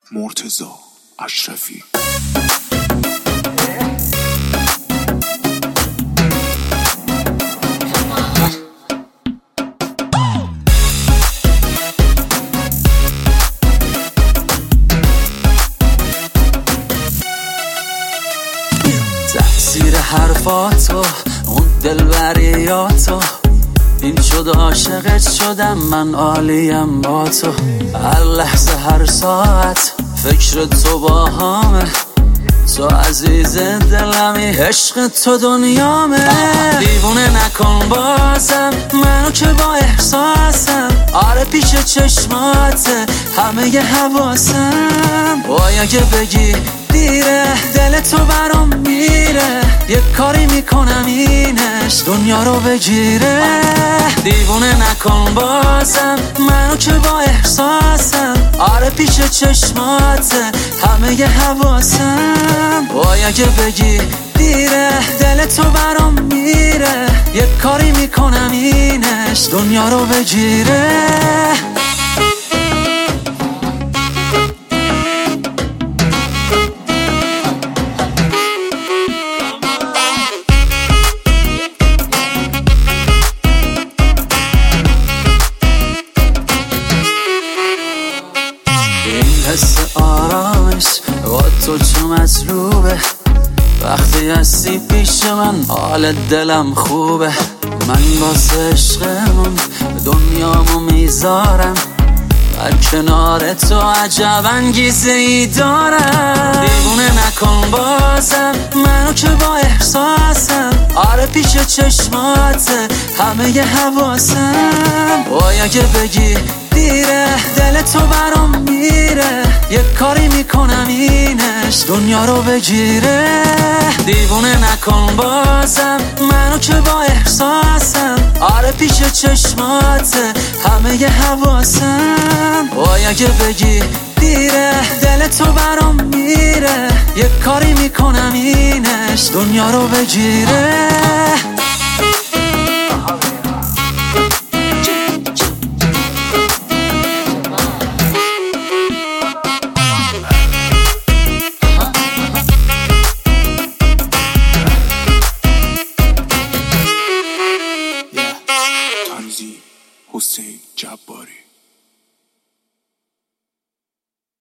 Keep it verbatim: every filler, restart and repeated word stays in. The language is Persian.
مرتضی اشرفی. تأثیر حرفاتو، اون دلبریاتو، این شد عاشقت شدم من، عالیم با تو. هر لحظه هر ساعت فکر تو با همه، تو عزیز دلمی، عشق تو دنیامه. دیوونه نکن بازم منو که با احساسم، آره پیش چشماته همه ی حواسم. وای اگه بگی دیره دل تو برام میره، یه کاری میکنم اینش دنیا رو بگیره. دیوونه نکن بازم منو که با احساسم، آره پیش چشماته همه ی حواسم. وای اگه بگی دیره دل تو برام میره، یه کاری میکنم اینش دنیا رو بگیره. حس آرامش با تو چه مطلوبه، وقتی هستی پیش من حال دلم خوبه. من واسه عشقمون دنیامو میذارم، در کنار تو عجب انگیزه ای دارم. دیوونه نکن بازم منو که با احساسم، آره پیش چشماته همه ی حواسم. وای اگه بگی دیره دل تو برام میره، یه کاری میکنم اینش دنیا رو بگیره. دیوونه نکن بازم منو که با احساسم، آره پیش چشماته همه ی حواسم. وای اگه بگی دیره دل تو برام میره، یه کاری میکنم اینش دنیا رو بگیره.